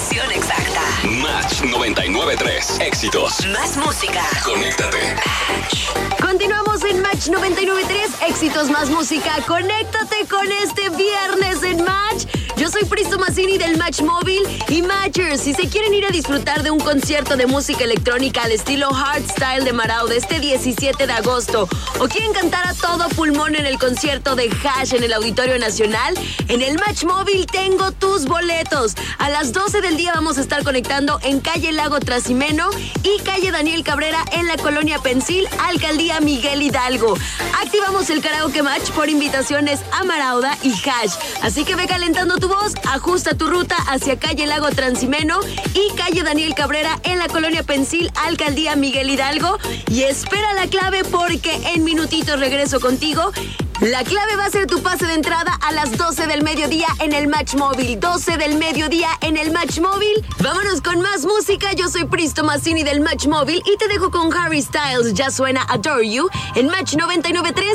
estación exacta. Match 99.3. Éxitos. Más música. Conéctate. Continuamos en Match 99.3, éxitos más música. Conéctate con este viernes en Match. Yo soy Pris Tomasini del Match Móvil y Matchers. Si se quieren ir a disfrutar de un concierto de música electrónica al estilo hardstyle de Marauda este 17 de agosto o quieren cantar a todo pulmón en el concierto de Hash en el Auditorio Nacional, en el Match Móvil tengo tus boletos. A las 12 del día vamos a estar conectando en calle Lago Trasimeno y calle Daniel Cabrera en la Colonia Pensil, Alcaldía Miguel Hidalgo. Activamos el Karaoke Match por invitaciones a Marauda y Hash. Así que ve calentando tu voz, ajusta tu ruta hacia calle Lago Trasimeno y calle Daniel Cabrera en la Colonia Pensil, Alcaldía Miguel Hidalgo. Y espera la clave porque en minutitos regreso contigo. La clave va a ser tu pase de entrada a las 12 del mediodía en el Match Móvil. 12 del mediodía en el Match Móvil. Vámonos con más música. Yo soy Pris Tomasini del Match Móvil y te dejo con Harry Styles. Ya suena Adore You en Match 99.3.